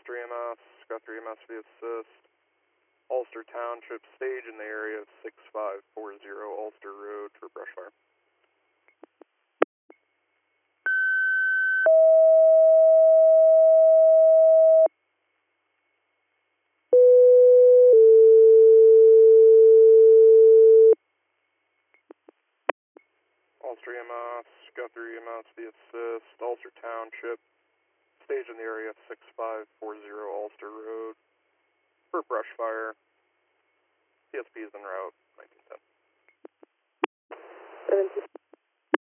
Ulster EMS, Guthrie EMS via assist. Ulster Township stage in the area of 6540 Ulster Road for brush fire. Ulster EMS, Guthrie EMS via assist. Ulster Township stage in the area of 6540 Ulster Road for brush fire. PSP is en route, 1910.